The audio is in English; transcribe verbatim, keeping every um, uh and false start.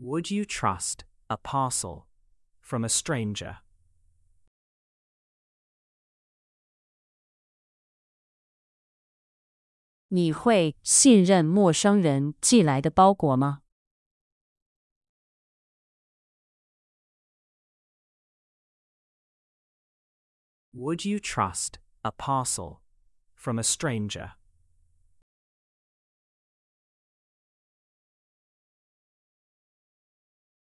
Would you trust a parcel from a stranger? 你会信任陌生人寄来的包裹吗？ Would you trust a parcel from a stranger?